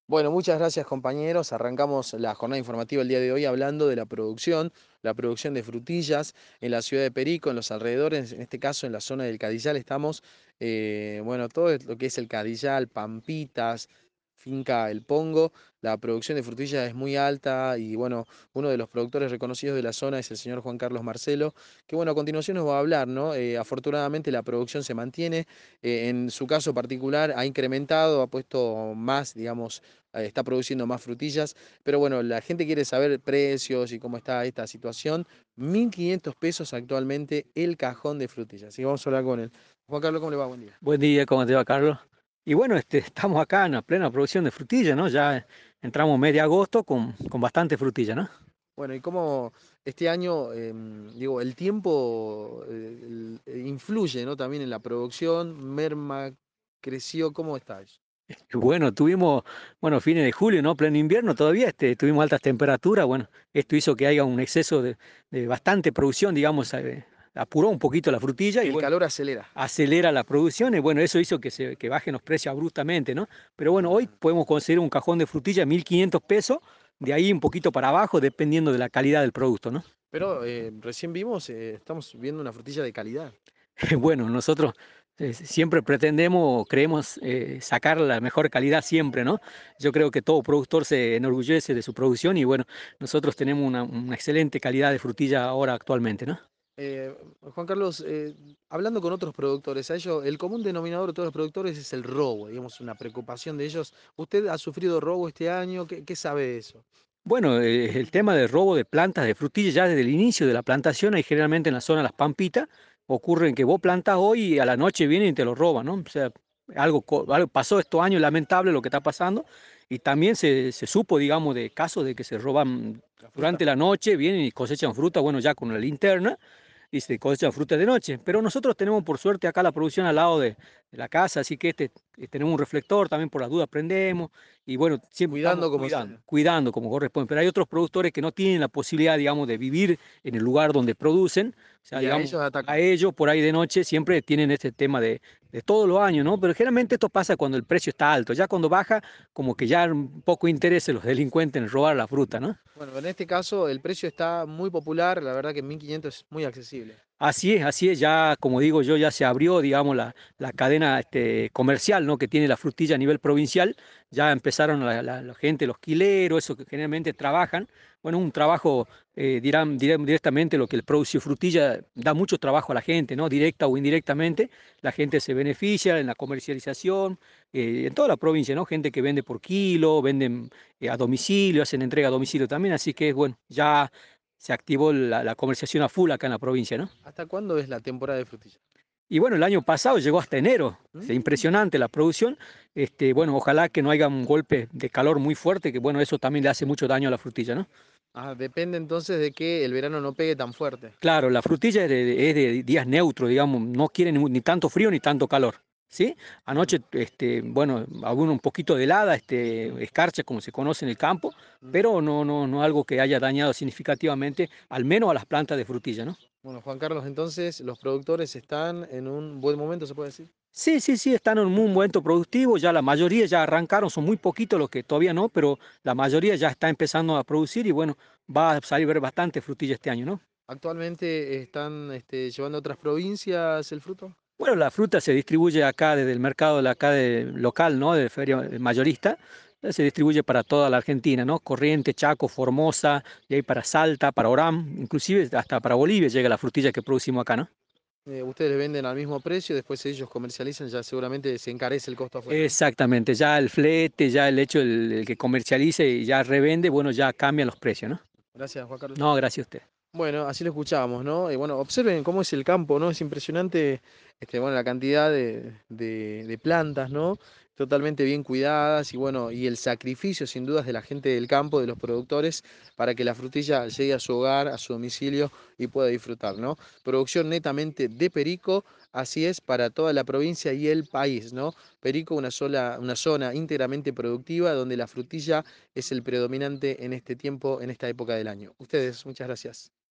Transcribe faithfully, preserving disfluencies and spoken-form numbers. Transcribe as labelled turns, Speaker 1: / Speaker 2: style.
Speaker 1: Bueno, muchas gracias compañeros. Arrancamos la jornada informativa el día de hoy hablando de la producción, la producción de frutillas en la ciudad de Perico, en los alrededores, en este caso en la zona del Cadillal estamos, eh, bueno, todo es lo que es el Cadillal, Pampitas, Finca El Pongo, la producción de frutillas es muy alta y bueno, uno de los productores reconocidos de la zona es el señor Juan Carlos Marcelo, que bueno, a continuación nos va a hablar, ¿no? Eh, afortunadamente la producción se mantiene, eh, en su caso particular ha incrementado, ha puesto más, digamos, eh, está produciendo más frutillas, pero bueno, la gente quiere saber precios y cómo está esta situación. mil quinientos pesos actualmente el cajón de frutillas. Así que vamos a hablar con él. Juan Carlos, ¿cómo le va? Buen día.
Speaker 2: Buen día, ¿cómo te va, Carlos? Y bueno, este, estamos acá en la plena producción de frutilla, ¿no? Ya entramos medio agosto con, con bastante frutilla, ¿no?
Speaker 1: Bueno, y cómo este año, em, digo, el tiempo eh, el- eh, influye, ¿no? También en la producción, merma, creció, ¿cómo está eso?
Speaker 2: Y bueno, tuvimos, bueno, fines de julio, ¿no? Pleno invierno todavía, este, tuvimos altas temperaturas, bueno, esto hizo que haya un exceso de, de bastante producción, digamos, eh, apuró un poquito la frutilla y
Speaker 1: El
Speaker 2: bueno,
Speaker 1: calor acelera.
Speaker 2: acelera la producción y bueno, eso hizo que, se, que bajen los precios abruptamente, ¿no? Pero bueno, hoy podemos conseguir un cajón de frutilla mil quinientos pesos, de ahí un poquito para abajo, dependiendo de la calidad del producto, ¿no?
Speaker 1: Pero eh, recién vimos, eh, estamos viendo una frutilla de calidad.
Speaker 2: Bueno, nosotros eh, siempre pretendemos, creemos eh, sacar la mejor calidad siempre, ¿no? Yo creo que todo productor se enorgullece de su producción y bueno, nosotros tenemos una, una excelente calidad de frutilla ahora actualmente, ¿no?
Speaker 1: Eh, Juan Carlos, eh, hablando con otros productores, a ellos, el común denominador de todos los productores es el robo, digamos, una preocupación de ellos. ¿Usted ha sufrido robo este año? ¿Qué, qué sabe de eso?
Speaker 2: Bueno, eh, el tema del robo de plantas de frutilla ya desde el inicio de la plantación, ahí generalmente en la zona de las Pampitas, ocurre en que vos plantas hoy y a la noche vienen y te lo roban, ¿no? O sea, algo, co- algo pasó estos años, lamentable lo que está pasando, y también se, se supo, digamos, de casos de que se roban
Speaker 1: ¿La fruta?
Speaker 2: durante la noche, vienen y cosechan fruta, bueno, ya con la linterna, y se cosecha fruta de noche. Pero nosotros tenemos por suerte acá la producción al lado de, de la casa, así que este, eh, tenemos un reflector, también por las dudas prendemos, y bueno, siempre estamos
Speaker 1: Cuidando como
Speaker 2: cuidando,
Speaker 1: sea.
Speaker 2: cuidando como corresponde. Pero hay otros productores que no tienen la posibilidad, digamos, de vivir en el lugar donde producen, o sea,
Speaker 1: Y a
Speaker 2: digamos,
Speaker 1: ellos
Speaker 2: a
Speaker 1: atacan.
Speaker 2: ellos por ahí de noche siempre tienen este tema de, de todos los años, ¿no? Pero generalmente esto pasa cuando el precio está alto, ya cuando baja, como que ya un poco interés en los delincuentes en robar la fruta, ¿no?
Speaker 1: Bueno, en este caso el precio está muy popular, la verdad que mil quinientos es muy accesible.
Speaker 2: Así es, así es, ya como digo yo, ya se abrió, digamos, la, la cadena este, comercial, ¿no? Que tiene la frutilla a nivel provincial, ya empezaron la, la- la gente, los quileros, esos que generalmente trabajan, bueno, un trabajo, eh, dirán, dirán directamente lo que el produce frutilla da mucho trabajo a la gente, ¿no? Directa o indirectamente, la gente se beneficia en la comercialización, eh, en toda la provincia, ¿no? Gente que vende por kilo, venden eh, a domicilio, hacen entrega a domicilio también, así que, bueno, ya se activó la, la comercialización a full acá en la provincia, ¿no?
Speaker 1: ¿Hasta cuándo es la temporada de frutilla?
Speaker 2: Y bueno, el año pasado llegó hasta enero. Es
Speaker 1: Mm.
Speaker 2: impresionante la producción. Este, bueno, ojalá que no haya un golpe de calor muy fuerte, que bueno, eso también le hace mucho daño a la frutilla, ¿no?
Speaker 1: Ah, depende entonces de que el verano no pegue tan fuerte.
Speaker 2: Claro, la frutilla es de, es de días neutros, digamos, no quiere ni, ni tanto frío ni tanto calor, ¿sí?
Speaker 1: Mm,
Speaker 2: Anoche, este, bueno, hubo un poquito de helada, este, escarcha, como se conoce en el campo,
Speaker 1: mm.
Speaker 2: pero no, no, no algo que haya dañado significativamente, al menos a las plantas de frutilla, ¿no?
Speaker 1: Bueno, Juan Carlos, entonces los productores están en un buen momento, ¿se puede decir?
Speaker 2: Sí, sí, sí, están en un muy momento productivo, ya la mayoría ya arrancaron, son muy poquitos los que todavía no, pero la mayoría ya está empezando a producir y bueno, va a salir ver bastante frutilla este año, ¿no?
Speaker 1: ¿Actualmente están este, llevando a otras provincias el fruto?
Speaker 2: Bueno, la fruta se distribuye acá desde el mercado de la- acá de, local, ¿no? De feria eh, mayorista, eh, se distribuye para toda la Argentina, ¿no? Corrientes, Chaco, Formosa, y ahí para Salta, para Orán, inclusive hasta para Bolivia llega la frutilla que producimos acá, ¿no?
Speaker 1: Eh, ustedes le venden al mismo precio, después ellos comercializan, ya seguramente se encarece el costo afuera, ¿no?
Speaker 2: Exactamente, ya el flete, ya el hecho el, el que comercialice y ya revende, bueno, ya cambian los precios, ¿no?
Speaker 1: Gracias, Juan Carlos.
Speaker 2: No, gracias a usted.
Speaker 1: Bueno, así lo escuchábamos, ¿no? Y bueno, observen cómo es el campo, ¿no? Es impresionante, este, bueno, la cantidad de, de- de plantas, ¿no? Totalmente bien cuidadas y bueno, y el sacrificio sin dudas de la gente del campo, de los productores, para que la frutilla llegue a su hogar, a su domicilio y pueda disfrutar, ¿no? Producción netamente de Perico, así es para toda la provincia y el país, ¿no? Perico, una sola, una zona íntegramente productiva donde la frutilla es el predominante en este tiempo, en esta época del año. Ustedes, muchas gracias.